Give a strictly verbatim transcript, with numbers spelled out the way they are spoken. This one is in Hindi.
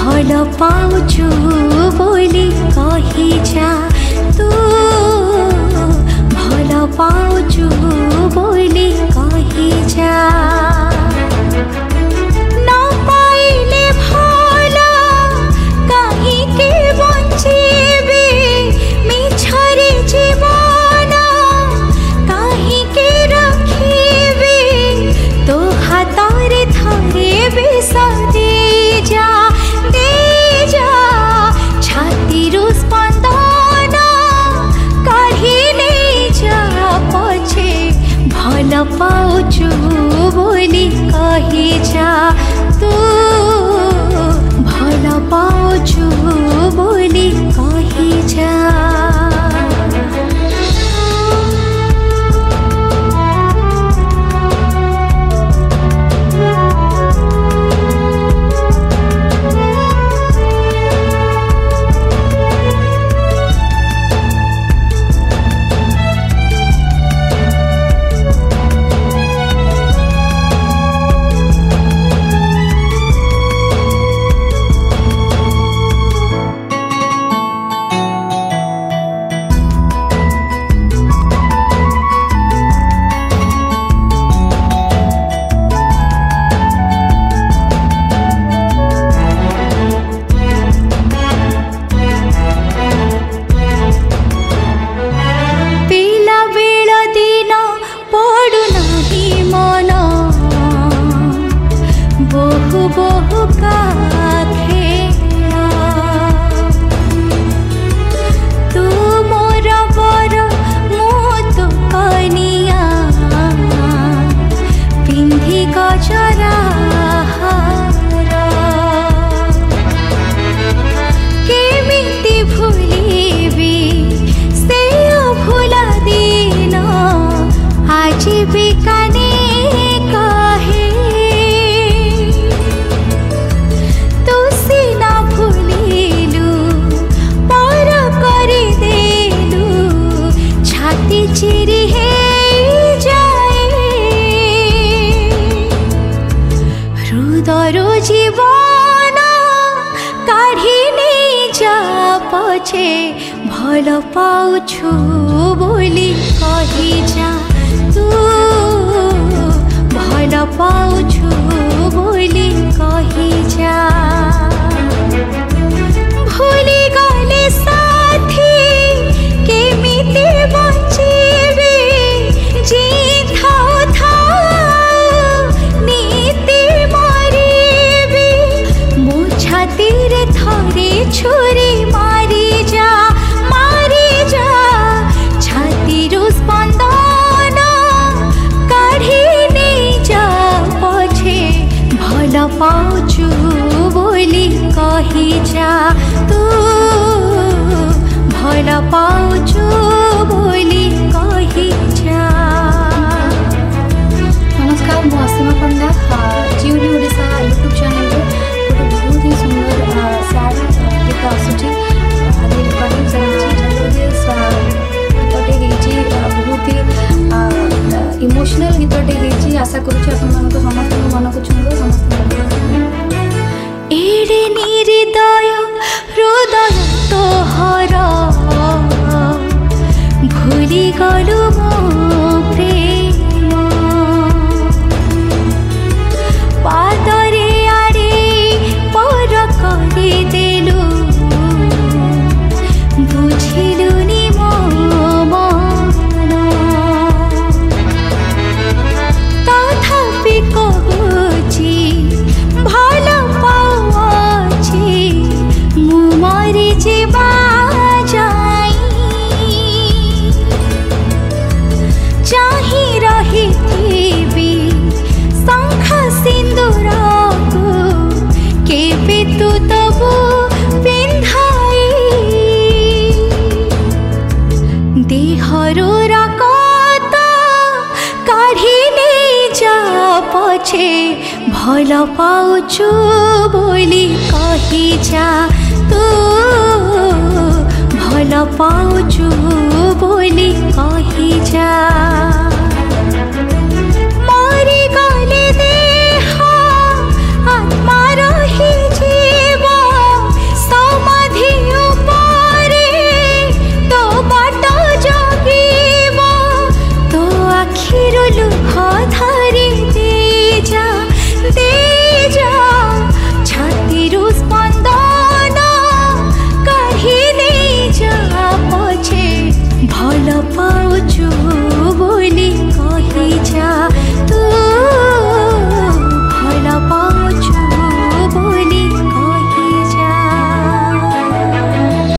भल पाउछु बोली कही जा तू भल पाउछु बोली कही जा न पाइले भल काहीके बंचीबी मिछरे जीवन काहीके रखीबी तो हातरे थरे बिसरी जा दे जा छातीरु स्पंदन काढ़ी नहीं जा पछे भल पाउछु बोली कही जा तू भल पाउछु बोली कही जा जीवन काढ़ी नहीं जा पछे भल पाउछु बोली कही जा तू भल पाउछु बोली कही जा भूली गले साथी केमिति बंचीबी जी थाओ थाओ नीति तीरे थरे छुरी मारी जा मारी जा छातीरु स्पंदन काढ़ी नहीं जा पछे भल पाउछु बोली कही जा तू भल पाउछु बोली कही जा। नमस्कार मु असीमा पंडा जीवनी ओडिशा यूट्यूब चैनल बहुत ही सुंदर सैड गीत आसूची रिकॉर्डिंग चलती गीतटे बहुत ही इमोशनल गीतटे आशा करुँच समस्त मन को छुंब समस्त एड़े निर्दय हृदय तोहर भूली गलु मो प्रेम पादरे आड़े पर करी देलु बुझिलुनी मो मन तथापि कहुची भल पाउछि मु मरि जीवा जाई चाही रहिथिबी शंख सिंदूर को केबे तू तबु पिंधाई देहरो रकत काढ़ी नहीं जा पछे भल पाउछु बोली कही जा तू भल पाउछु बोली कही जा।